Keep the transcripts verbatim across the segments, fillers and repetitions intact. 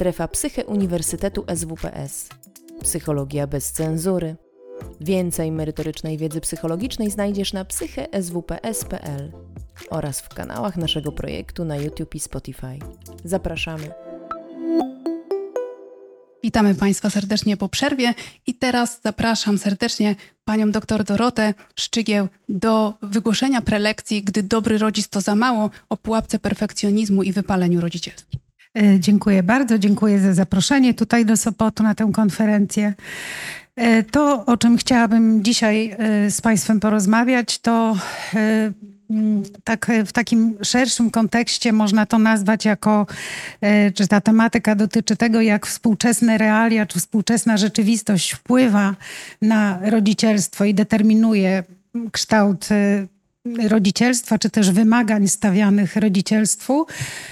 Strefa Psyche Uniwersytetu S W P S. Psychologia bez cenzury. Więcej merytorycznej wiedzy psychologicznej znajdziesz na psyche s w p s kropka p l oraz w kanałach naszego projektu na YouTube i Spotify. Zapraszamy. Witamy Państwa serdecznie po przerwie i teraz zapraszam serdecznie Panią dr Dorotę Szczygieł do wygłoszenia prelekcji "Gdy dobry rodzic to za mało" o pułapce perfekcjonizmu i wypaleniu rodzicielskim. Dziękuję bardzo, dziękuję za zaproszenie tutaj do Sopotu na tę konferencję. To, o czym chciałabym dzisiaj z Państwem porozmawiać, to tak w takim szerszym kontekście można to nazwać jako, czy ta tematyka dotyczy tego, jak współczesne realia, czy współczesna rzeczywistość wpływa na rodzicielstwo i determinuje kształt rodzicielstwa, czy też wymagań stawianych rodzicielstwu.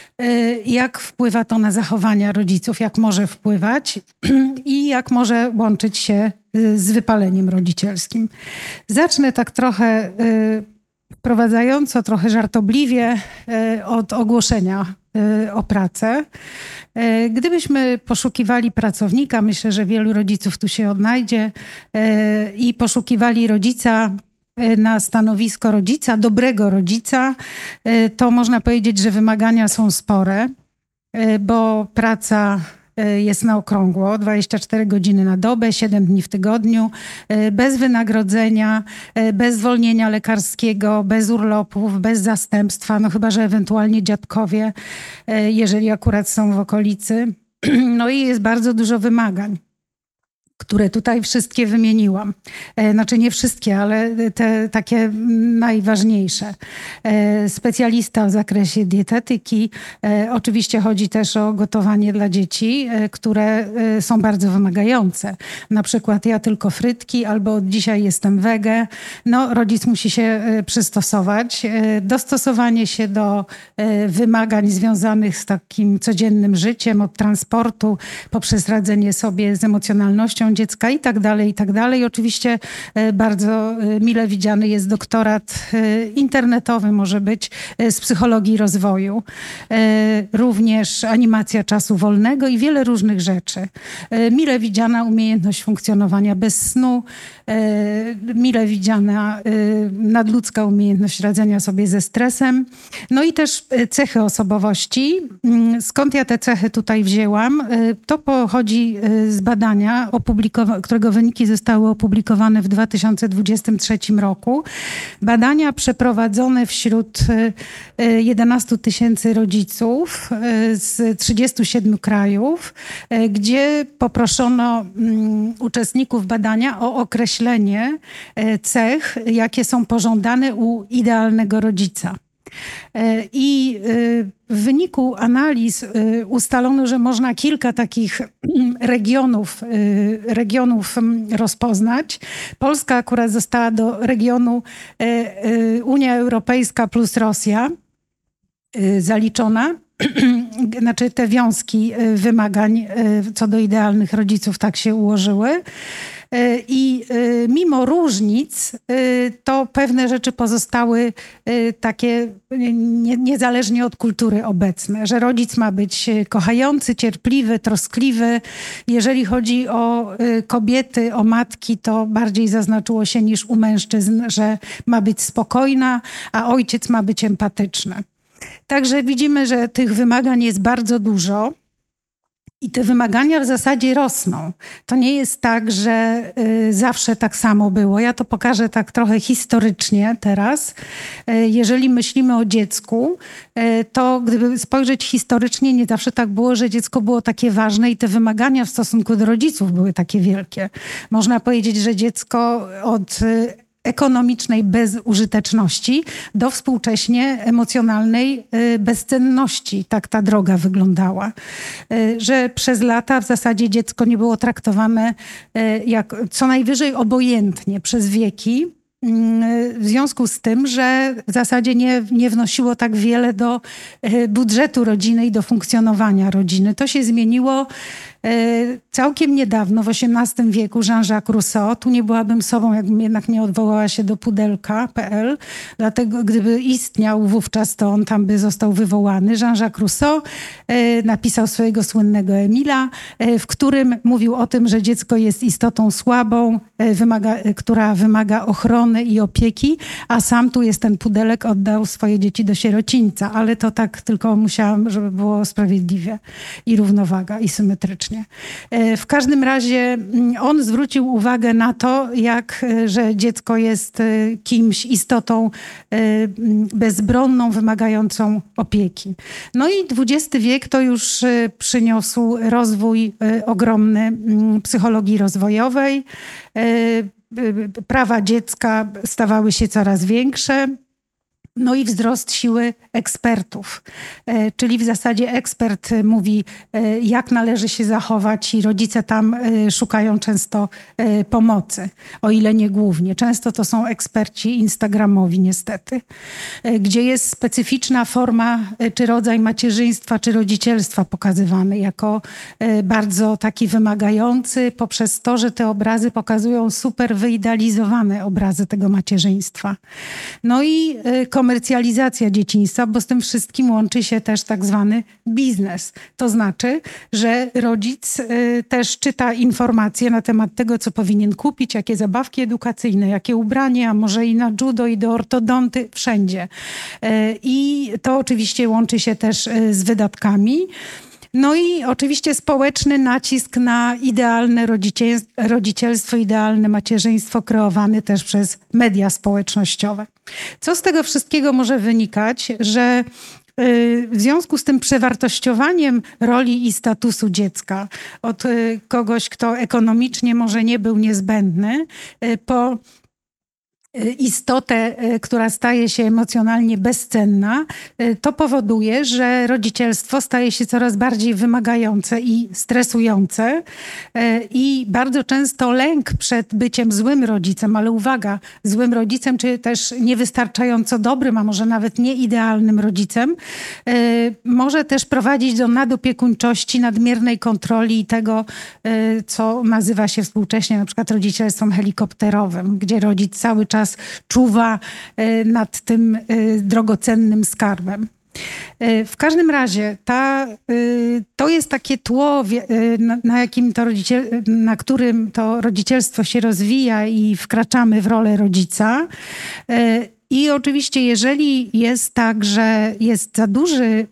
Jak wpływa to na zachowania rodziców, jak może wpływać i jak może łączyć się z wypaleniem rodzicielskim. Zacznę tak trochę wprowadzająco, trochę żartobliwie od ogłoszenia o pracę. Gdybyśmy poszukiwali pracownika, myślę, że wielu rodziców tu się odnajdzie, i poszukiwali rodzica na stanowisko rodzica, dobrego rodzica, to można powiedzieć, że wymagania są spore, bo praca jest na okrągło, dwadzieścia cztery godziny na dobę, siedem dni w tygodniu, bez wynagrodzenia, bez zwolnienia lekarskiego, bez urlopów, bez zastępstwa, no chyba że ewentualnie dziadkowie, jeżeli akurat są w okolicy. No i jest bardzo dużo wymagań, które tutaj wszystkie wymieniłam. Znaczy nie wszystkie, ale te takie najważniejsze. Specjalista w zakresie dietetyki. Oczywiście chodzi też o gotowanie dla dzieci, które są bardzo wymagające. Na przykład ja tylko frytki, albo od dzisiaj jestem wege. No, rodzic musi się przystosować. Dostosowanie się do wymagań związanych z takim codziennym życiem, od transportu, poprzez radzenie sobie z emocjonalnością dziecka i tak dalej, i tak dalej. Oczywiście bardzo mile widziany jest doktorat internetowy, może być, z psychologii rozwoju. Również animacja czasu wolnego i wiele różnych rzeczy. Mile widziana umiejętność funkcjonowania bez snu, mile widziana nadludzka umiejętność radzenia sobie ze stresem. No i też cechy osobowości. Skąd ja te cechy tutaj wzięłam? To pochodzi z badania, którego wyniki zostały opublikowane w dwa tysiące dwudziestym trzecim roku. Badania przeprowadzone wśród jedenastu tysięcy rodziców z trzydziestu siedmiu krajów, gdzie poproszono uczestników badania o określenie cech, jakie są pożądane u idealnego rodzica. I w wyniku analiz ustalono, że można kilka takich regionów, regionów rozpoznać. Polska akurat została do regionu Unia Europejska plus Rosja zaliczona. Znaczy te wiązki wymagań co do idealnych rodziców tak się ułożyły. I mimo różnic to pewne rzeczy pozostały takie niezależnie od kultury obecne, że rodzic ma być kochający, cierpliwy, troskliwy. Jeżeli chodzi o kobiety, o matki, to bardziej zaznaczyło się niż u mężczyzn, że ma być spokojna, a ojciec ma być empatyczny. Także widzimy, że tych wymagań jest bardzo dużo. I te wymagania w zasadzie rosną. To nie jest tak, że y, zawsze tak samo było. Ja to pokażę tak trochę historycznie teraz. Y, jeżeli myślimy o dziecku, y, to gdyby spojrzeć historycznie, nie zawsze tak było, że dziecko było takie ważne i te wymagania w stosunku do rodziców były takie wielkie. Można powiedzieć, że dziecko od y, ekonomicznej bezużyteczności do współcześnie emocjonalnej bezcenności. Tak ta droga wyglądała. Że przez lata w zasadzie dziecko nie było traktowane jak co najwyżej obojętnie przez wieki. w związku z tym, że w zasadzie nie, nie wnosiło tak wiele do budżetu rodziny i do funkcjonowania rodziny. To się zmieniło całkiem niedawno, w osiemnastym wieku, Jean-Jacques Rousseau. Tu nie byłabym sobą, jakbym jednak nie odwołała się do pudelka kropka pe el. Dlatego, gdyby istniał wówczas, to on tam by został wywołany. Jean-Jacques Rousseau napisał swojego słynnego Emila, w którym mówił o tym, że dziecko jest istotą słabą, wymaga, która wymaga ochrony i opieki, a sam tu jest ten pudelek, oddał swoje dzieci do sierocińca. Ale to tak tylko musiałam, żeby było sprawiedliwie i równowaga i symetrycznie. W każdym razie on zwrócił uwagę na to, jak, że dziecko jest kimś, istotą bezbronną, wymagającą opieki. No i dwudziesty wiek to już przyniósł rozwój ogromny psychologii rozwojowej. Prawa dziecka stawały się coraz większe. No i wzrost siły ekspertów, czyli w zasadzie ekspert mówi, jak należy się zachować i rodzice tam szukają często pomocy, o ile nie głównie. Często to są eksperci instagramowi niestety, gdzie jest specyficzna forma czy rodzaj macierzyństwa czy rodzicielstwa pokazywany jako bardzo taki wymagający poprzez to, że te obrazy pokazują super wyidealizowane obrazy tego macierzyństwa. No i komercjalizacja dzieciństwa, bo z tym wszystkim łączy się też tak zwany biznes. To znaczy, że rodzic y, też czyta informacje na temat tego, co powinien kupić, jakie zabawki edukacyjne, jakie ubrania, a może i na judo, i do ortodonty, wszędzie. Y, I to oczywiście łączy się też y, z wydatkami. No i oczywiście społeczny nacisk na idealne rodzicielstwo, idealne macierzyństwo kreowany też przez media społecznościowe. Co z tego wszystkiego może wynikać, że w związku z tym przewartościowaniem roli i statusu dziecka od kogoś, kto ekonomicznie może nie był niezbędny, po istotę, która staje się emocjonalnie bezcenna, to powoduje, że rodzicielstwo staje się coraz bardziej wymagające i stresujące i bardzo często lęk przed byciem złym rodzicem, ale uwaga, złym rodzicem, czy też niewystarczająco dobrym, a może nawet nieidealnym rodzicem, może też prowadzić do nadopiekuńczości, nadmiernej kontroli i tego, co nazywa się współcześnie na przykład rodzicielstwem helikopterowym, gdzie rodzic cały czas czuwa nad tym drogocennym skarbem. W każdym razie ta, to jest takie tło, na, jakim to rodziciel, na którym to rodzicielstwo się rozwija i wkraczamy w rolę rodzica. I oczywiście jeżeli jest tak, że jest za duży,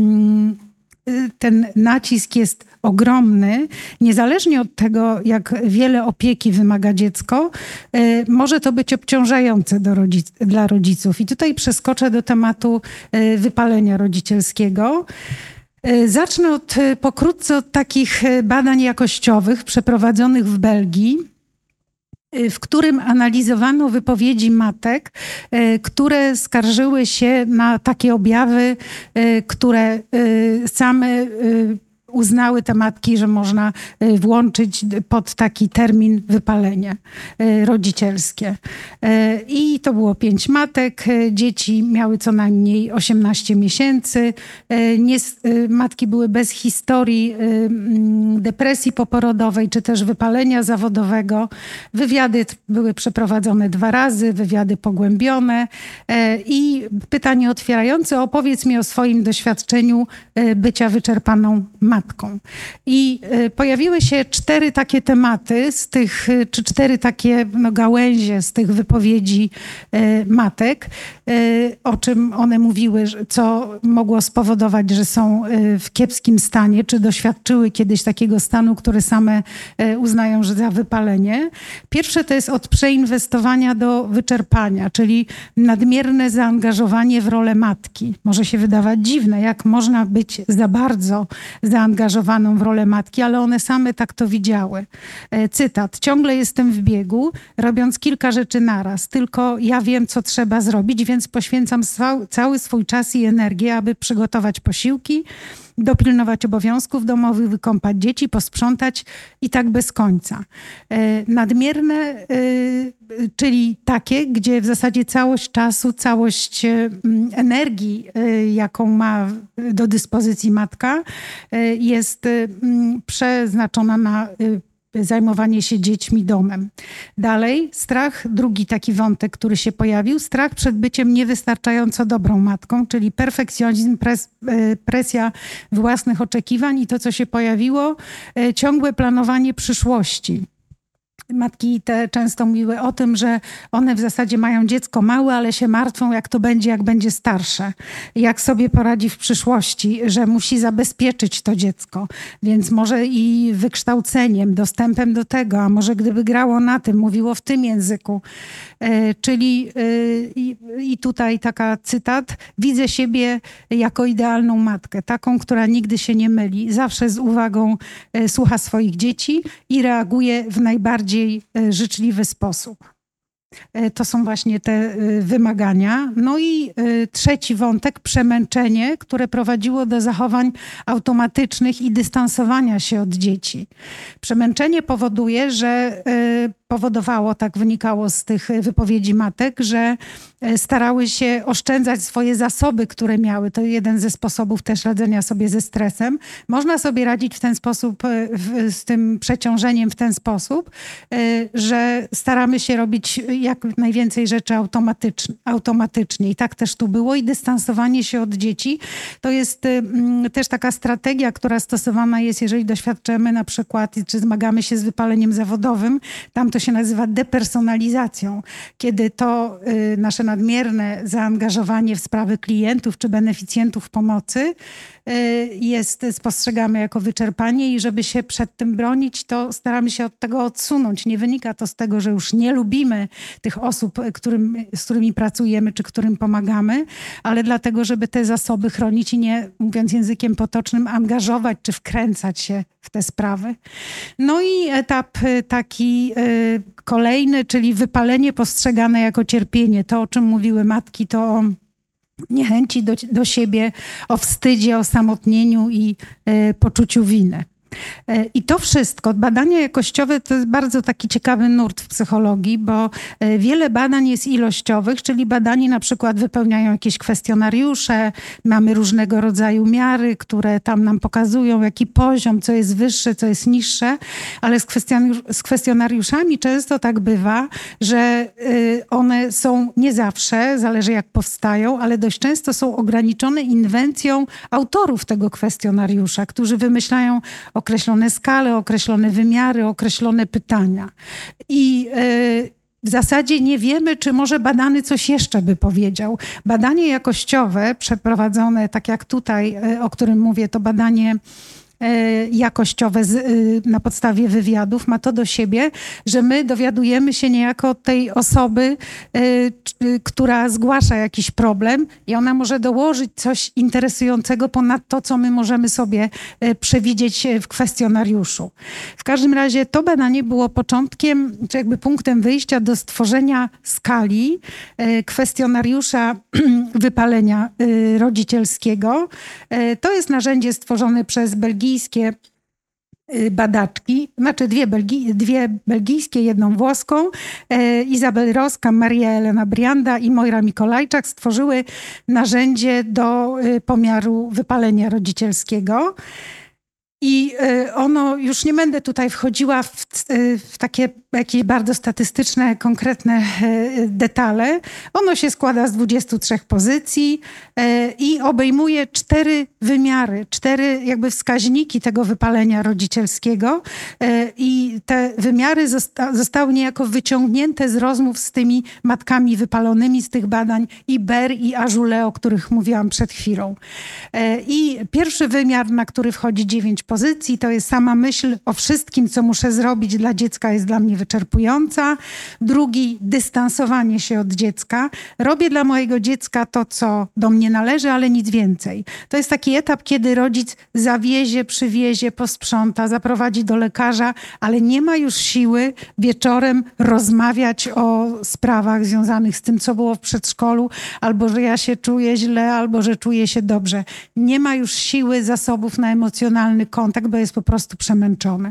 ten nacisk jest ogromny, niezależnie od tego, jak wiele opieki wymaga dziecko, może to być obciążające do rodzic- dla rodziców. I tutaj przeskoczę do tematu wypalenia rodzicielskiego. Zacznę od, pokrótce od takich badań jakościowych przeprowadzonych w Belgii, w którym analizowano wypowiedzi matek, które skarżyły się na takie objawy, które same uznały te matki, że można włączyć pod taki termin wypalenie rodzicielskie. I to było pięć matek. Dzieci miały co najmniej osiemnaście miesięcy. Nie, matki były bez historii depresji poporodowej, czy też wypalenia zawodowego. Wywiady były przeprowadzone dwa razy, wywiady pogłębione. I pytanie otwierające: opowiedz mi o swoim doświadczeniu bycia wyczerpaną matką. I pojawiły się cztery takie tematy z tych, czy cztery takie no, gałęzie z tych wypowiedzi matek, o czym one mówiły, co mogło spowodować, że są w kiepskim stanie, czy doświadczyły kiedyś takiego stanu, który same uznają, że za wypalenie. Pierwsze to jest od przeinwestowania do wyczerpania, czyli nadmierne zaangażowanie w rolę matki. Może się wydawać dziwne, jak można być za bardzo zaangażowanym zaangażowaną w rolę matki, ale one same tak to widziały. Cytat: ciągle jestem w biegu, robiąc kilka rzeczy naraz, tylko ja wiem, co trzeba zrobić, więc poświęcam cały swój czas i energię, aby przygotować posiłki, dopilnować obowiązków domowych, wykąpać dzieci, posprzątać i tak bez końca. Nadmierne, czyli takie, gdzie w zasadzie całość czasu, całość energii, jaką ma do dyspozycji matka, jest przeznaczona na zajmowanie się dziećmi, domem. Dalej, strach, drugi taki wątek, który się pojawił, strach przed byciem niewystarczająco dobrą matką, czyli perfekcjonizm, pres, presja własnych oczekiwań i to, co się pojawiło, ciągłe planowanie przyszłości. Matki te często mówiły o tym, że one w zasadzie mają dziecko małe, ale się martwią, jak to będzie, jak będzie starsze. Jak sobie poradzi w przyszłości, że musi zabezpieczyć to dziecko. Więc może i wykształceniem, dostępem do tego, a może gdyby grało na tym, mówiło w tym języku. E, czyli e, i tutaj taka cytat: widzę siebie jako idealną matkę, taką, która nigdy się nie myli, zawsze z uwagą e, słucha swoich dzieci i reaguje w najbardziej życzliwy sposób. To są właśnie te wymagania. No i trzeci wątek, przemęczenie, które prowadziło do zachowań automatycznych i dystansowania się od dzieci. Przemęczenie powoduje, że powodowało, tak wynikało z tych wypowiedzi matek, że starały się oszczędzać swoje zasoby, które miały. To jeden ze sposobów też radzenia sobie ze stresem. Można sobie radzić w ten sposób, z tym przeciążeniem w ten sposób, że staramy się robić jak najwięcej rzeczy automatycznie, automatycznie. I tak też tu było. I dystansowanie się od dzieci to jest też taka strategia, która stosowana jest, jeżeli doświadczymy na przykład, czy zmagamy się z wypaleniem zawodowym. Tam to się nazywa depersonalizacją, kiedy to y, nasze nadmierne zaangażowanie w sprawy klientów czy beneficjentów pomocy y, jest, spostrzegamy jako wyczerpanie i żeby się przed tym bronić, to staramy się od tego odsunąć. Nie wynika to z tego, że już nie lubimy tych osób, którym, z którymi pracujemy czy którym pomagamy, ale dlatego, żeby te zasoby chronić i nie, mówiąc językiem potocznym, angażować czy wkręcać się w te sprawy. No i etap taki y, kolejny, czyli wypalenie postrzegane jako cierpienie. To, o czym mówiły matki, to o niechęci do, do siebie, o wstydzie, o samotnieniu i y, poczuciu winy. I to wszystko, badania jakościowe to jest bardzo taki ciekawy nurt w psychologii, bo wiele badań jest ilościowych, czyli badani na przykład wypełniają jakieś kwestionariusze, mamy różnego rodzaju miary, które tam nam pokazują, jaki poziom, co jest wyższe, co jest niższe, ale z, kwestionariusz, z kwestionariuszami często tak bywa, że one są nie zawsze, zależy jak powstają, ale dość często są ograniczone inwencją autorów tego kwestionariusza, którzy wymyślają określone skale, określone wymiary, określone pytania. I yy, w zasadzie nie wiemy, czy może badany coś jeszcze by powiedział. Badanie jakościowe przeprowadzone, tak jak tutaj, yy, o którym mówię, to badanie jakościowe z, na podstawie wywiadów ma to do siebie, że my dowiadujemy się niejako od tej osoby, y, która zgłasza jakiś problem i ona może dołożyć coś interesującego ponad to, co my możemy sobie y, przewidzieć w kwestionariuszu. W każdym razie to badanie było początkiem, czy jakby punktem wyjścia do stworzenia skali y, kwestionariusza wypalenia y, rodzicielskiego. Y, to jest narzędzie stworzone przez Belgijskie badaczki, znaczy dwie, Belgi, dwie belgijskie, jedną włoską. E, Izabel Roska, Maria Elena Brianda i Moira Mikolajczak stworzyły narzędzie do y, pomiaru wypalenia rodzicielskiego. I ono, już nie będę tutaj wchodziła w, w takie jakieś bardzo statystyczne, konkretne detale. Ono się składa z dwudziestu trzech pozycji i obejmuje cztery wymiary, cztery jakby wskaźniki tego wypalenia rodzicielskiego. I te wymiary zosta- zostały niejako wyciągnięte z rozmów z tymi matkami wypalonymi z tych badań i Ber i Ajoulay, o których mówiłam przed chwilą. I pierwszy wymiar, na który wchodzi dziewięć dyspozycji, to jest sama myśl o wszystkim, co muszę zrobić dla dziecka jest dla mnie wyczerpująca. Drugi, dystansowanie się od dziecka. Robię dla mojego dziecka to, co do mnie należy, ale nic więcej. To jest taki etap, kiedy rodzic zawiezie, przywiezie, posprząta, zaprowadzi do lekarza, ale nie ma już siły wieczorem rozmawiać o sprawach związanych z tym, co było w przedszkolu, albo że ja się czuję źle, albo że czuję się dobrze. Nie ma już siły, zasobów na emocjonalny kontakt, bo jest po prostu przemęczony.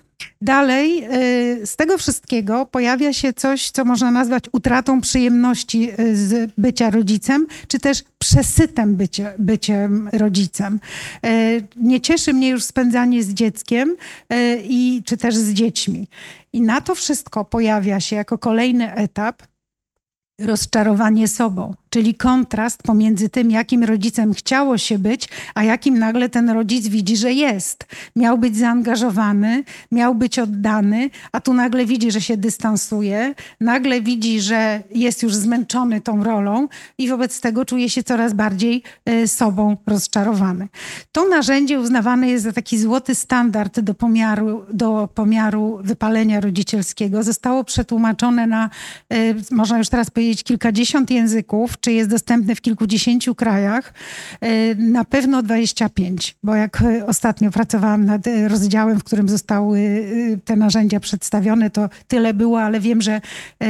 Dalej, z tego wszystkiego pojawia się coś, co można nazwać utratą przyjemności z bycia rodzicem, czy też przesytem bycie, byciem rodzicem. Nie cieszy mnie już spędzanie z dzieckiem i, czy też z dziećmi. I na to wszystko pojawia się jako kolejny etap rozczarowanie sobą, czyli kontrast pomiędzy tym, jakim rodzicem chciało się być, a jakim nagle ten rodzic widzi, że jest. Miał być zaangażowany, miał być oddany, a tu nagle widzi, że się dystansuje, nagle widzi, że jest już zmęczony tą rolą i wobec tego czuje się coraz bardziej sobą rozczarowany. To narzędzie uznawane jest za taki złoty standard do pomiaru, do pomiaru wypalenia rodzicielskiego. Zostało przetłumaczone na, można już teraz powiedzieć, kilkadziesiąt języków, czy jest dostępny w kilkudziesięciu krajach, na pewno dwadzieścia pięć, bo jak ostatnio pracowałam nad rozdziałem, w którym zostały te narzędzia przedstawione, to tyle było, ale wiem, że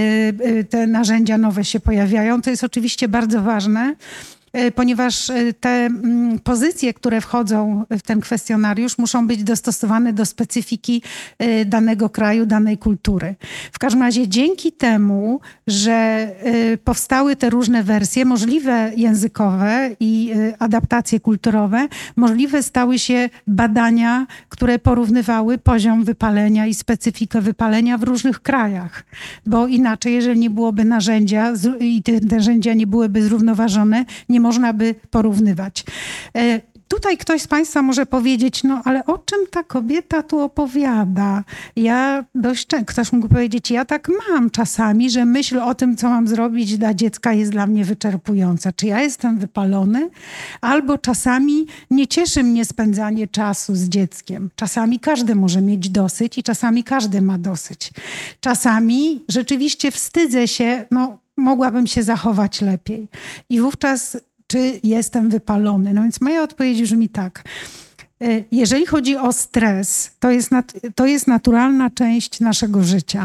te narzędzia nowe się pojawiają. To jest oczywiście bardzo ważne, ponieważ te pozycje, które wchodzą w ten kwestionariusz, muszą być dostosowane do specyfiki danego kraju, danej kultury. W każdym razie dzięki temu, że powstały te różne wersje, możliwe językowe i adaptacje kulturowe, możliwe stały się badania, które porównywały poziom wypalenia i specyfikę wypalenia w różnych krajach. Bo inaczej, jeżeli nie byłoby narzędzia i te narzędzia nie byłyby zrównoważone, nie można by porównywać. Tutaj ktoś z Państwa może powiedzieć, no ale o czym ta kobieta tu opowiada? Ja dość często, ktoś mógł powiedzieć, ja tak mam czasami, że myśl o tym, co mam zrobić dla dziecka jest dla mnie wyczerpująca. Czy ja jestem wypalony? Albo czasami nie cieszy mnie spędzanie czasu z dzieckiem. Czasami każdy może mieć dosyć i czasami każdy ma dosyć. Czasami rzeczywiście wstydzę się, no mogłabym się zachować lepiej. I wówczas czy jestem wypalony? No więc moja odpowiedź brzmi tak. Jeżeli chodzi o stres, to jest, nat- to jest naturalna część naszego życia.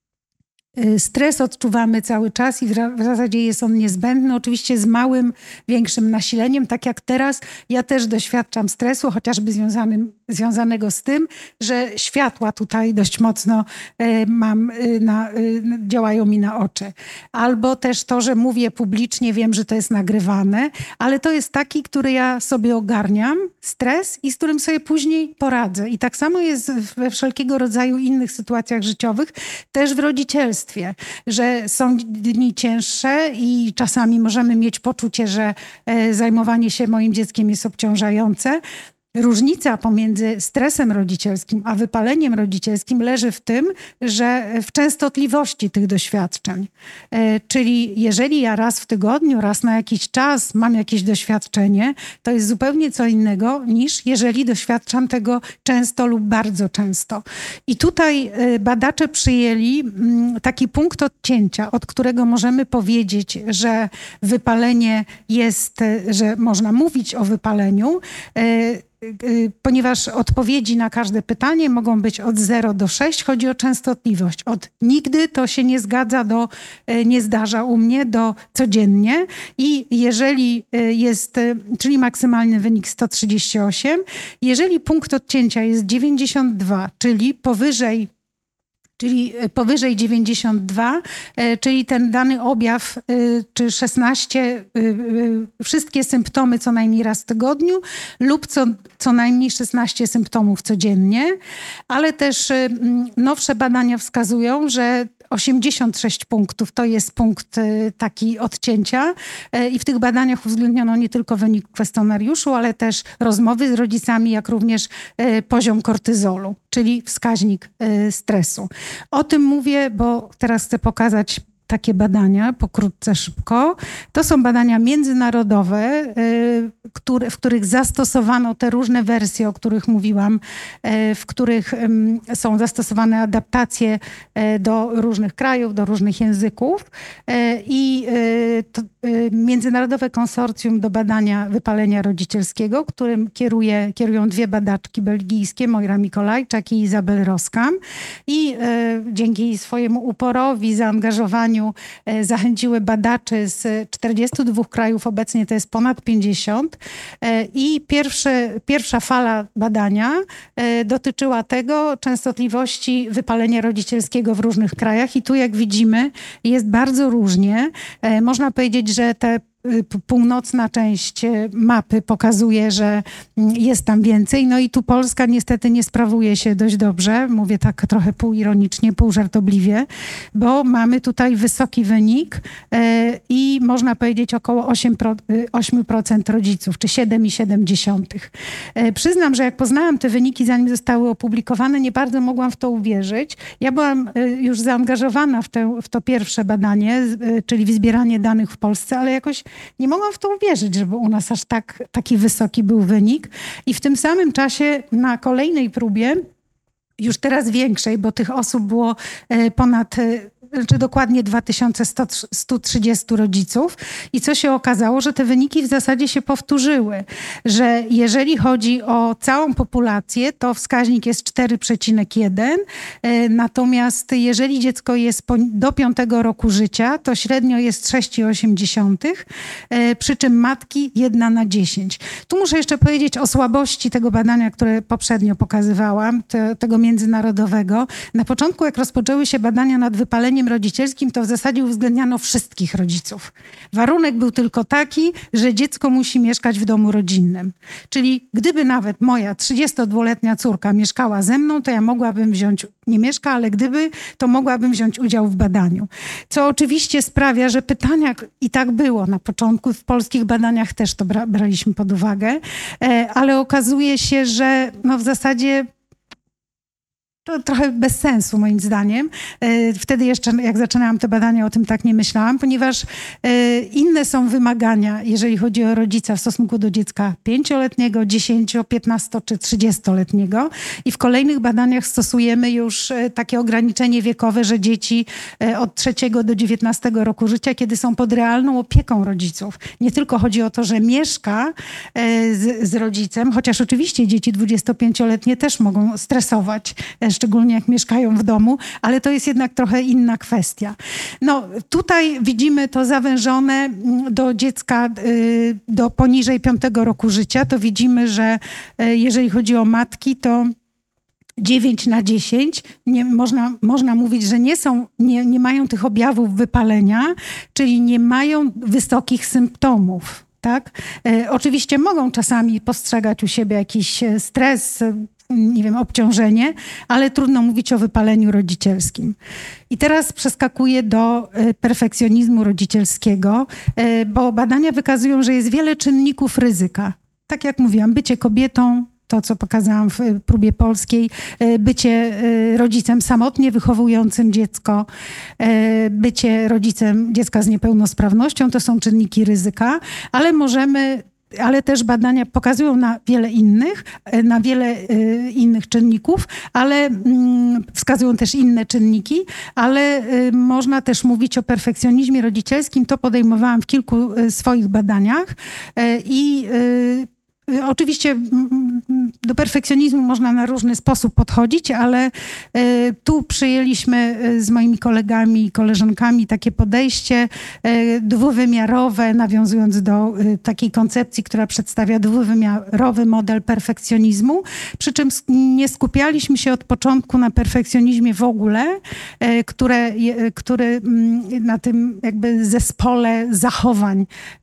Stres odczuwamy cały czas i w zasadzie jest on niezbędny. Oczywiście z małym, większym nasileniem, tak jak teraz. Ja też doświadczam stresu, chociażby związanym, związanego z tym, że światła tutaj dość mocno mam na, działają mi na oczy. Albo też to, że mówię publicznie, wiem, że to jest nagrywane, ale to jest taki, który ja sobie ogarniam, stres i z którym sobie później poradzę. I tak samo jest we wszelkiego rodzaju innych sytuacjach życiowych, też w rodzicielstwie. Że są dni cięższe i czasami możemy mieć poczucie, że zajmowanie się moim dzieckiem jest obciążające. Różnica pomiędzy stresem rodzicielskim a wypaleniem rodzicielskim leży w tym, że w częstotliwości tych doświadczeń. Czyli jeżeli ja raz w tygodniu, raz na jakiś czas mam jakieś doświadczenie, to jest zupełnie co innego niż jeżeli doświadczam tego często lub bardzo często. I tutaj badacze przyjęli taki punkt odcięcia, od którego możemy powiedzieć, że wypalenie jest, że można mówić o wypaleniu, ponieważ odpowiedzi na każde pytanie mogą być od zera do sześciu. Chodzi o częstotliwość. Od nigdy to się nie zgadza do, nie zdarza u mnie, do codziennie. I jeżeli jest, czyli maksymalny wynik sto trzydzieści osiem, jeżeli punkt odcięcia jest dziewięćdziesiąt dwa, czyli powyżej czyli powyżej dziewięćdziesiąt dwa, czyli ten dany objaw, czy szesnaście, wszystkie symptomy co najmniej raz w tygodniu lub co, co najmniej szesnaście symptomów codziennie, ale też nowsze badania wskazują, że osiemdziesiąt sześć punktów to jest punkt taki odcięcia i w tych badaniach uwzględniono nie tylko wynik kwestionariuszu, ale też rozmowy z rodzicami, jak również poziom kortyzolu, czyli wskaźnik stresu. O tym mówię, bo teraz chcę pokazać takie badania, pokrótce, szybko. To są badania międzynarodowe, które, w których zastosowano te różne wersje, o których mówiłam, w których są zastosowane adaptacje do różnych krajów, do różnych języków. I to Międzynarodowe Konsorcjum do Badania Wypalenia Rodzicielskiego, którym kieruje, kierują dwie badaczki belgijskie, Moira Mikolajczak i Izabel Roskam. I dzięki swojemu uporowi, zaangażowaniu zachęciły badaczy z czterdziestu dwóch krajów, obecnie to jest ponad pięćdziesiąt. I pierwsze, pierwsza fala badania dotyczyła tego częstotliwości wypalenia rodzicielskiego w różnych krajach. I tu, jak widzimy, jest bardzo różnie. Można powiedzieć, że te północna część mapy pokazuje, że jest tam więcej. No i tu Polska niestety nie sprawuje się dość dobrze. Mówię tak trochę półironicznie, półżartobliwie, bo mamy tutaj wysoki wynik i można powiedzieć około osiem procent rodziców, czy siedem i siedem dziesiątych. Przyznam, że jak poznałam te wyniki, zanim zostały opublikowane, nie bardzo mogłam w to uwierzyć. Ja byłam już zaangażowana w, te, w to pierwsze badanie, czyli w zbieranie danych w Polsce, ale jakoś nie mogłam w to uwierzyć, żeby u nas aż tak, taki wysoki był wynik. I w tym samym czasie na kolejnej próbie, już teraz większej, bo tych osób było ponad, czy dokładnie dwa tysiące sto trzydzieści rodziców. I co się okazało, że te wyniki w zasadzie się powtórzyły. Że jeżeli chodzi o całą populację, to wskaźnik jest cztery przecinek jeden. Natomiast jeżeli dziecko jest do piątego roku życia, to średnio jest sześć przecinek osiem. Przy czym matki jedna na dziesięć. Tu muszę jeszcze powiedzieć o słabości tego badania, które poprzednio pokazywałam, te, tego międzynarodowego. Na początku, jak rozpoczęły się badania nad wypaleniem rodzicielskim, to w zasadzie uwzględniano wszystkich rodziców. Warunek był tylko taki, że dziecko musi mieszkać w domu rodzinnym. Czyli gdyby nawet moja trzydziestodwuletnia córka mieszkała ze mną, to ja mogłabym wziąć, nie mieszka, ale gdyby, to mogłabym wziąć udział w badaniu. Co oczywiście sprawia, że pytania, i tak było na początku, w polskich badaniach też to bra, braliśmy pod uwagę, ale okazuje się, że no w zasadzie to trochę bez sensu moim zdaniem. Wtedy jeszcze, jak zaczynałam te badania, o tym tak nie myślałam, ponieważ inne są wymagania, jeżeli chodzi o rodzica w stosunku do dziecka pięcioletniego, dziesięcio-, piętnasto- czy trzydziestoletniego. I w kolejnych badaniach stosujemy już takie ograniczenie wiekowe, że dzieci od trzeciego do dziewiętnastego roku życia, kiedy są pod realną opieką rodziców. Nie tylko chodzi o to, że mieszka z, z rodzicem, chociaż oczywiście dzieci dwudziestopięcioletnie też mogą stresować, szczególnie jak mieszkają w domu, ale to jest jednak trochę inna kwestia. No tutaj widzimy to zawężone do dziecka do poniżej piątego roku życia. To widzimy, że jeżeli chodzi o matki, to dziewięć na dziesięć, nie, można, można mówić, że nie, są, nie, nie mają tych objawów wypalenia, czyli nie mają wysokich symptomów. Tak? E, oczywiście mogą czasami postrzegać u siebie jakiś stres, nie wiem, obciążenie, ale trudno mówić o wypaleniu rodzicielskim. I teraz przeskakuję do perfekcjonizmu rodzicielskiego, bo badania wykazują, że jest wiele czynników ryzyka. Tak jak mówiłam, bycie kobietą, to co pokazałam w próbie polskiej, bycie rodzicem samotnie wychowującym dziecko, bycie rodzicem dziecka z niepełnosprawnością, to są czynniki ryzyka, ale możemy ale też badania pokazują na wiele innych, na wiele innych czynników, ale wskazują też inne czynniki, ale można też mówić o perfekcjonizmie rodzicielskim. To podejmowałam w kilku swoich badaniach i oczywiście do perfekcjonizmu można na różny sposób podchodzić, ale tu przyjęliśmy z moimi kolegami i koleżankami takie podejście dwuwymiarowe, nawiązując do takiej koncepcji, która przedstawia dwuwymiarowy model perfekcjonizmu, przy czym nie skupialiśmy się od początku na perfekcjonizmie w ogóle, które, który na tym jakby zespole zachowań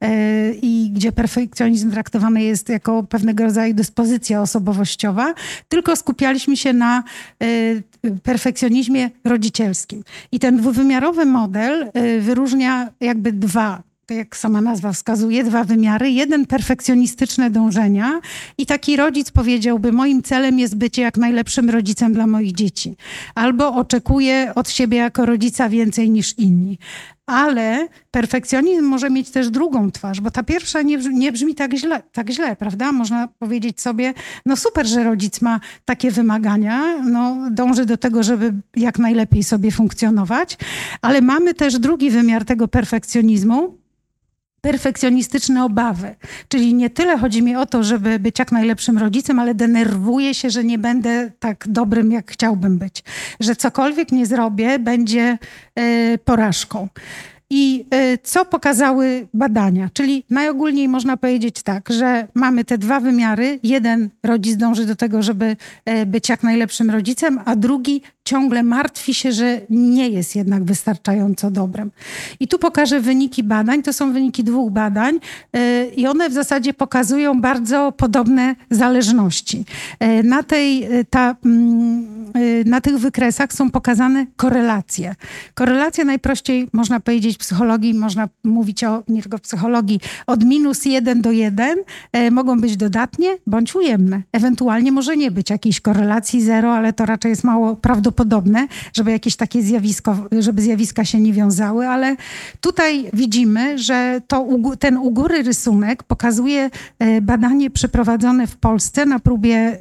i gdzie perfekcjonizm traktowany jest jako pewnego rodzaju dyspozycja osobowościowa, tylko skupialiśmy się na y, perfekcjonizmie rodzicielskim. I ten dwuwymiarowy model y, wyróżnia jakby dwa, tak jak sama nazwa wskazuje, dwa wymiary. Jeden perfekcjonistyczne dążenia i taki rodzic powiedziałby, moim celem jest bycie jak najlepszym rodzicem dla moich dzieci. Albo oczekuję od siebie jako rodzica więcej niż inni. Ale perfekcjonizm może mieć też drugą twarz, bo ta pierwsza nie, nie brzmi tak źle, tak źle, prawda? Można powiedzieć sobie, no super, że rodzic ma takie wymagania, no dąży do tego, żeby jak najlepiej sobie funkcjonować, ale mamy też drugi wymiar tego perfekcjonizmu, perfekcjonistyczne obawy. Czyli nie tyle chodzi mi o to, żeby być jak najlepszym rodzicem, ale denerwuję się, że nie będę tak dobrym, jak chciałbym być. Że cokolwiek nie zrobię, będzie y, porażką. I y, co pokazały badania? Czyli najogólniej można powiedzieć tak, że mamy te dwa wymiary. Jeden rodzic dąży do tego, żeby y, być jak najlepszym rodzicem, a drugi ciągle martwi się, że nie jest jednak wystarczająco dobrym. I tu pokażę wyniki badań. To są wyniki dwóch badań y, i one w zasadzie pokazują bardzo podobne zależności. Y, na, tej, y, ta, y, na tych wykresach są pokazane korelacje. Korelacje najprościej można powiedzieć w psychologii, można mówić o, nie tylko w psychologii, od minus jeden do jeden y, mogą być dodatnie bądź ujemne. Ewentualnie może nie być jakiejś korelacji zero, ale to raczej jest mało prawdopodobne. Podobne, żeby jakieś takie zjawisko, żeby zjawiska się nie wiązały, ale tutaj widzimy, że to, ten u góry rysunek pokazuje badanie przeprowadzone w Polsce na próbie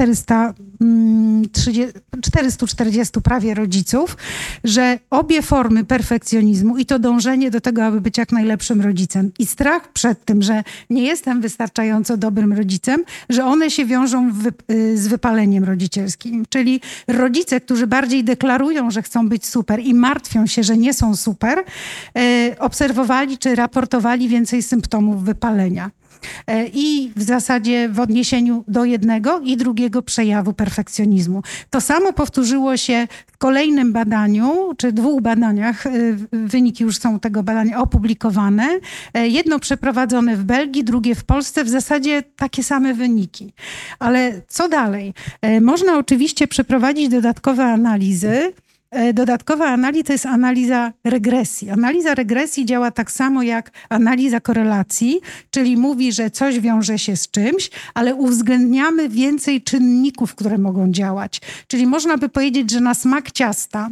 czterystu czterdziestu prawie rodziców, że obie formy perfekcjonizmu i to dążenie do tego, aby być jak najlepszym rodzicem i strach przed tym, że nie jestem wystarczająco dobrym rodzicem, że one się wiążą wy, z wypaleniem rodzicielskim. Czyli rodzice, którzy bardziej deklarują, że chcą być super i martwią się, że nie są super, e, obserwowali czy raportowali więcej symptomów wypalenia. E, I w zasadzie w odniesieniu do jednego i drugiego przejawu perfekcjonizmu. To samo powtórzyło się w kolejnym badaniu, czy dwóch badaniach, e, wyniki już są tego badania opublikowane. E, jedno przeprowadzone w Belgii, drugie w Polsce, w zasadzie takie same wyniki. Ale co dalej? E, można oczywiście przeprowadzić dodatkowe analizy. Dodatkowa analiza to jest analiza regresji. Analiza regresji działa tak samo jak analiza korelacji, czyli mówi, że coś wiąże się z czymś, ale uwzględniamy więcej czynników, które mogą działać. Czyli można by powiedzieć, że na smak ciasta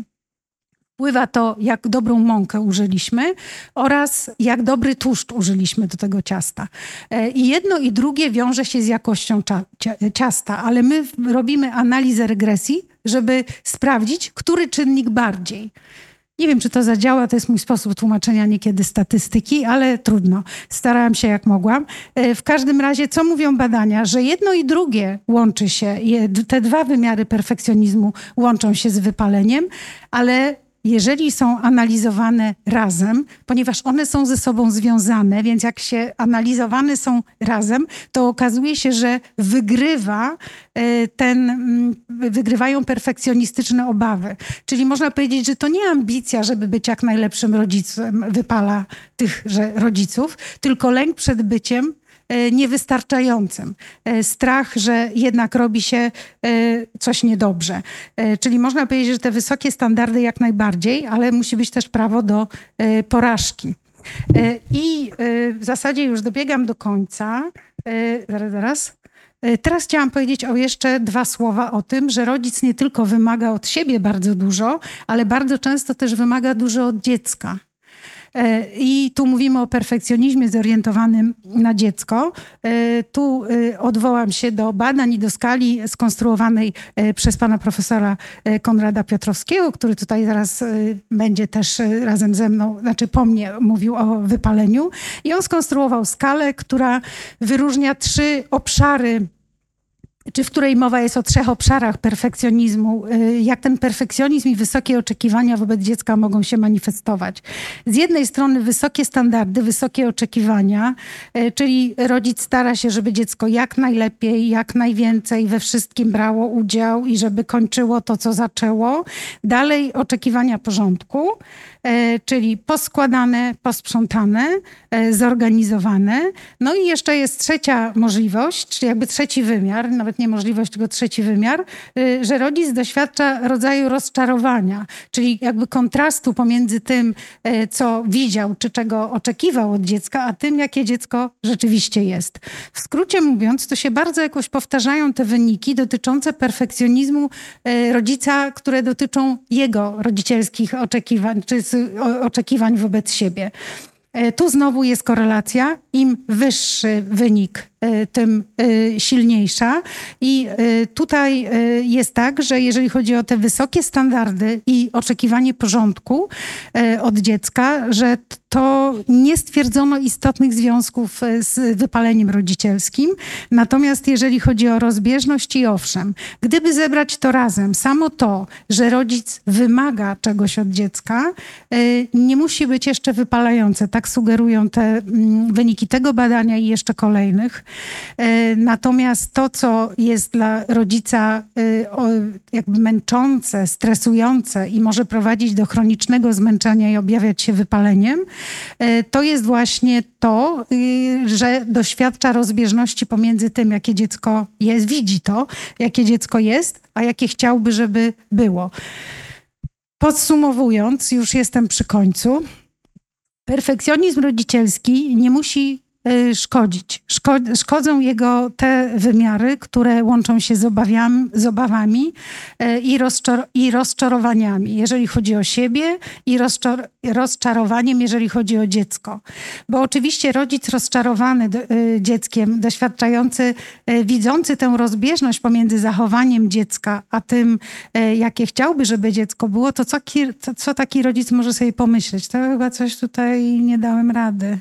wpływa to, jak dobrą mąkę użyliśmy oraz jak dobry tłuszcz użyliśmy do tego ciasta. I jedno i drugie wiąże się z jakością ciasta, ale my robimy analizę regresji, żeby sprawdzić, który czynnik bardziej. Nie wiem, czy to zadziała, to jest mój sposób tłumaczenia niekiedy statystyki, ale trudno. Starałam się jak mogłam. W każdym razie, co mówią badania? Że jedno i drugie łączy się, te dwa wymiary perfekcjonizmu łączą się z wypaleniem, ale jeżeli są analizowane razem, ponieważ one są ze sobą związane, więc jak się analizowane są razem, to okazuje się, że wygrywa ten, wygrywają perfekcjonistyczne obawy. Czyli można powiedzieć, że to nie ambicja, żeby być jak najlepszym rodzicem, wypala tychże rodziców, tylko lęk przed byciem niewystarczającym. Strach, że jednak robi się coś niedobrze. Czyli można powiedzieć, że te wysokie standardy jak najbardziej, ale musi być też prawo do porażki. I w zasadzie już dobiegam do końca. Zaraz, zaraz. Teraz chciałam powiedzieć o jeszcze dwa słowa o tym, że rodzic nie tylko wymaga od siebie bardzo dużo, ale bardzo często też wymaga dużo od dziecka. I tu mówimy o perfekcjonizmie zorientowanym na dziecko. Tu odwołam się do badań i do skali skonstruowanej przez pana profesora Konrada Piotrowskiego, który tutaj zaraz będzie też razem ze mną, znaczy po mnie mówił o wypaleniu. I on skonstruował skalę, która wyróżnia trzy obszary, czy w której mowa jest o trzech obszarach perfekcjonizmu, jak ten perfekcjonizm i wysokie oczekiwania wobec dziecka mogą się manifestować. Z jednej strony wysokie standardy, wysokie oczekiwania, czyli rodzic stara się, żeby dziecko jak najlepiej, jak najwięcej we wszystkim brało udział i żeby kończyło to, co zaczęło. Dalej oczekiwania porządku, czyli poskładane, posprzątane, zorganizowane. No i jeszcze jest trzecia możliwość, czyli jakby trzeci wymiar, nawet nawet nie możliwość, tylko trzeci wymiar, że rodzic doświadcza rodzaju rozczarowania, czyli jakby kontrastu pomiędzy tym, co widział, czy czego oczekiwał od dziecka, a tym, jakie dziecko rzeczywiście jest. W skrócie mówiąc, to się bardzo jakoś powtarzają te wyniki dotyczące perfekcjonizmu rodzica, które dotyczą jego rodzicielskich oczekiwań, czy oczekiwań wobec siebie. Tu znowu jest korelacja. Im wyższy wynik, tym silniejsza. I tutaj jest tak, że jeżeli chodzi o te wysokie standardy i oczekiwanie porządku od dziecka, że to nie stwierdzono istotnych związków z wypaleniem rodzicielskim. Natomiast jeżeli chodzi o rozbieżność i owszem, gdyby zebrać to razem, samo to, że rodzic wymaga czegoś od dziecka, nie musi być jeszcze wypalające. Tak sugerują te wyniki tego badania i jeszcze kolejnych. Natomiast to, co jest dla rodzica jakby męczące, stresujące i może prowadzić do chronicznego zmęczenia i objawiać się wypaleniem, to jest właśnie to, że doświadcza rozbieżności pomiędzy tym, jakie dziecko jest, widzi to, jakie dziecko jest, a jakie chciałby, żeby było. Podsumowując, już jestem przy końcu, perfekcjonizm rodzicielski nie musi szkodzić. Szko- szkodzą jego te wymiary, które łączą się z, obawiami, z obawami i, rozczar- i rozczarowaniami, jeżeli chodzi o siebie, i rozczar- rozczarowaniem, jeżeli chodzi o dziecko. Bo oczywiście rodzic rozczarowany do, y, dzieckiem, doświadczający, y, widzący tę rozbieżność pomiędzy zachowaniem dziecka, a tym, y, jakie chciałby, żeby dziecko było, to co, ki- to co taki rodzic może sobie pomyśleć? To chyba coś tutaj nie dałem rady.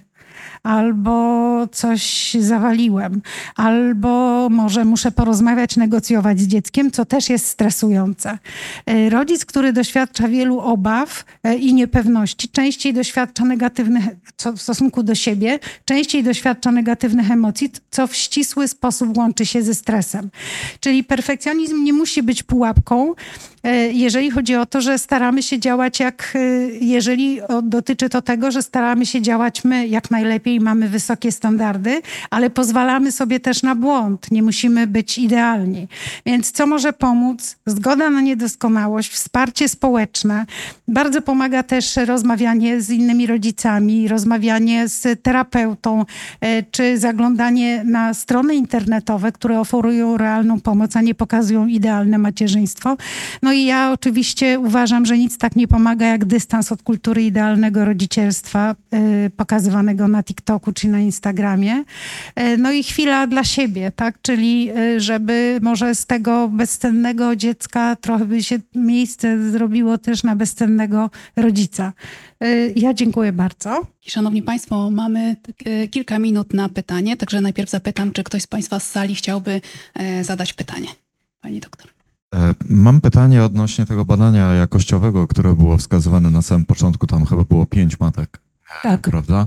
Albo coś zawaliłem, albo może muszę porozmawiać, negocjować z dzieckiem, co też jest stresujące. Rodzic, który doświadcza wielu obaw i niepewności, częściej doświadcza negatywnych, co w stosunku do siebie, częściej doświadcza negatywnych emocji, co w ścisły sposób łączy się ze stresem. Czyli perfekcjonizm nie musi być pułapką, jeżeli chodzi o to, że staramy się działać jak, jeżeli dotyczy to tego, że staramy się działać my jak najlepiej, mamy wysokie standardy, ale pozwalamy sobie też na błąd. Nie musimy być idealni. Więc co może pomóc? Zgoda na niedoskonałość, wsparcie społeczne. Bardzo pomaga też rozmawianie z innymi rodzicami, rozmawianie z terapeutą, czy zaglądanie na strony internetowe, które oferują realną pomoc, a nie pokazują idealne macierzyństwo. No i ja oczywiście uważam, że nic tak nie pomaga jak dystans od kultury idealnego rodzicielstwa yy, pokazywanego na TikToku czy na Instagramie. Yy, no i chwila dla siebie, tak? Czyli yy, żeby może z tego bezcennego dziecka trochę by się miejsce zrobiło też na bezcennego rodzica. Yy, ja dziękuję bardzo. Szanowni Państwo, mamy y, kilka minut na pytanie, także najpierw zapytam, czy ktoś z Państwa z sali chciałby y, zadać pytanie. Pani doktor. Mam pytanie odnośnie tego badania jakościowego, które było wskazywane na samym początku. Tam chyba było pięć matek, Tak. prawda?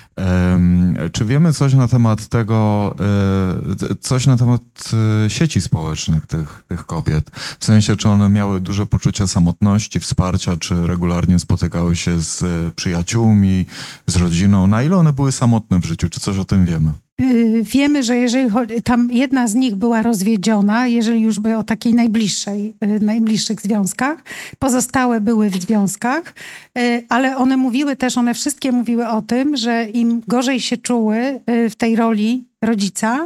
Um, czy wiemy coś na temat tego, y, coś na temat y, sieci społecznych tych, tych kobiet? W sensie, czy one miały duże poczucie samotności, wsparcia, czy regularnie spotykały się z y, przyjaciółmi, z rodziną? Na ile one były samotne w życiu? Czy coś o tym wiemy? Wiemy, że jeżeli chodzi, tam jedna z nich była rozwiedziona, jeżeli już by o takiej najbliższej, najbliższych związkach. Pozostałe były w związkach, ale one mówiły też, one wszystkie mówiły o tym, że im gorzej się czuły w tej roli rodzica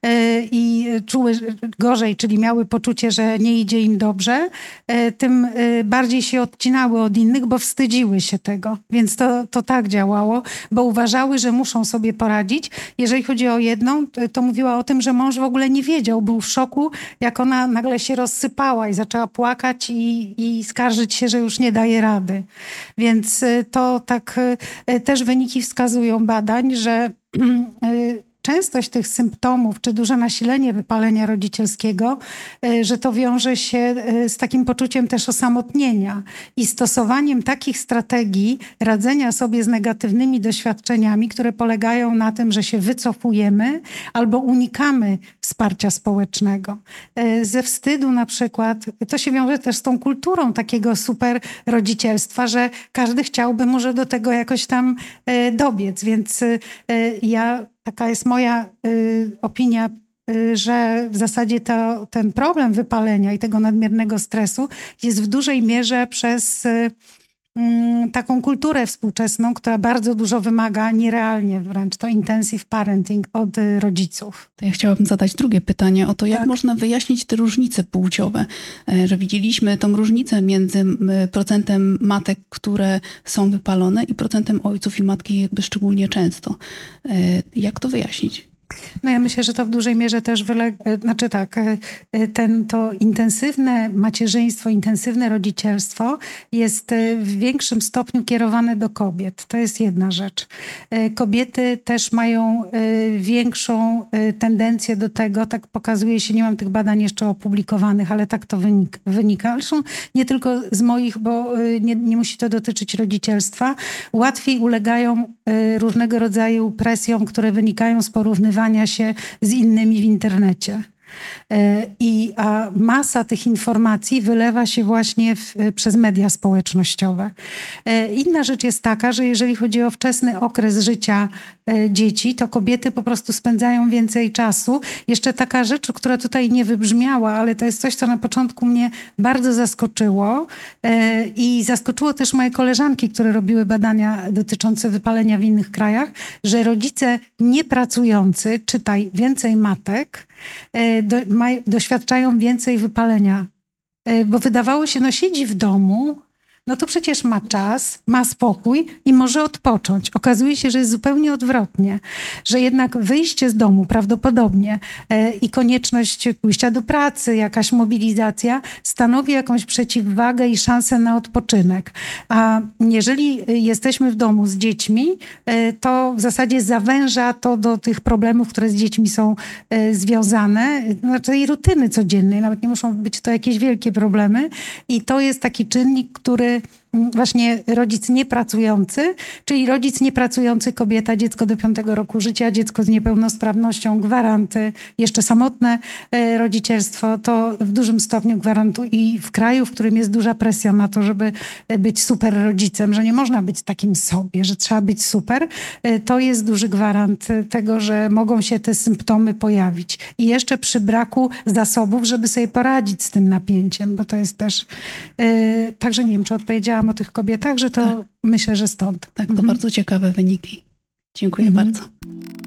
i czuły gorzej, czyli miały poczucie, że nie idzie im dobrze, tym bardziej się odcinały od innych, bo wstydziły się tego. Więc to, to tak działało, bo uważały, że muszą sobie poradzić. Jeżeli chodzi o jedną, to mówiła o tym, że mąż w ogóle nie wiedział, był w szoku, jak ona nagle się rozsypała i zaczęła płakać i, i skarżyć się, że już nie daje rady. Więc to tak też wyniki wskazują badań, że częstość tych symptomów, czy duże nasilenie wypalenia rodzicielskiego, że to wiąże się z takim poczuciem też osamotnienia i stosowaniem takich strategii radzenia sobie z negatywnymi doświadczeniami, które polegają na tym, że się wycofujemy albo unikamy wsparcia społecznego. Ze wstydu na przykład, to się wiąże też z tą kulturą takiego super rodzicielstwa, że każdy chciałby może do tego jakoś tam dobiec, więc ja Taka jest moja y, opinia y, że w zasadzie to, ten problem wypalenia i tego nadmiernego stresu jest w dużej mierze przez y, y, taką kulturę współczesną, która bardzo dużo wymaga, nierealnie wręcz, to intensive parenting od y, rodziców. To ja chciałabym zadać drugie pytanie o to, jak Tak. można wyjaśnić te różnice płciowe, E, że widzieliśmy tą różnicę między m, procentem matek, które są wypalone i procentem ojców i matki jakby szczególnie często. E, Jak to wyjaśnić? No ja myślę, że to w dużej mierze też wylega, znaczy tak, ten, to intensywne macierzyństwo, intensywne rodzicielstwo jest w większym stopniu kierowane do kobiet. To jest jedna rzecz. Kobiety też mają większą tendencję do tego, tak pokazuje się, nie mam tych badań jeszcze opublikowanych, ale tak to wynika. wynika. Zresztą nie tylko z moich, bo nie, nie musi to dotyczyć rodzicielstwa. Łatwiej ulegają różnego rodzaju presjom, które wynikają z porównywania się z innymi w internecie. I a masa tych informacji wylewa się właśnie w, przez media społecznościowe. Inna rzecz jest taka, że jeżeli chodzi o wczesny okres życia dzieci, to kobiety po prostu spędzają więcej czasu. Jeszcze taka rzecz, która tutaj nie wybrzmiała, ale to jest coś, co na początku mnie bardzo zaskoczyło i zaskoczyło też moje koleżanki, które robiły badania dotyczące wypalenia w innych krajach, że rodzice niepracujący, czytaj więcej matek, do, ma, doświadczają więcej wypalenia. Bo wydawało się, no siedzi w domu, no to przecież ma czas, ma spokój i może odpocząć. Okazuje się, że jest zupełnie odwrotnie, że jednak wyjście z domu prawdopodobnie e, i konieczność pójścia do pracy, jakaś mobilizacja stanowi jakąś przeciwwagę i szansę na odpoczynek. A jeżeli jesteśmy w domu z dziećmi, e, to w zasadzie zawęża to do tych problemów, które z dziećmi są e, związane, znaczy tej rutyny codziennej, nawet nie muszą być to jakieś wielkie problemy i to jest taki czynnik, który właśnie rodzic niepracujący, czyli rodzic niepracujący, kobieta, dziecko do piątego roku życia, dziecko z niepełnosprawnością, gwaranty, jeszcze samotne rodzicielstwo, to w dużym stopniu gwarantuje i w kraju, w którym jest duża presja na to, żeby być super rodzicem, że nie można być takim sobie, że trzeba być super, to jest duży gwarant tego, że mogą się te symptomy pojawić. I jeszcze przy braku zasobów, żeby sobie poradzić z tym napięciem, bo to jest też... Yy, także nie wiem, czy odpowiedziałam o tych kobietach, że to Tak. myślę, że stąd. Tak, to Mhm. bardzo ciekawe wyniki. Dziękuję Mhm. bardzo.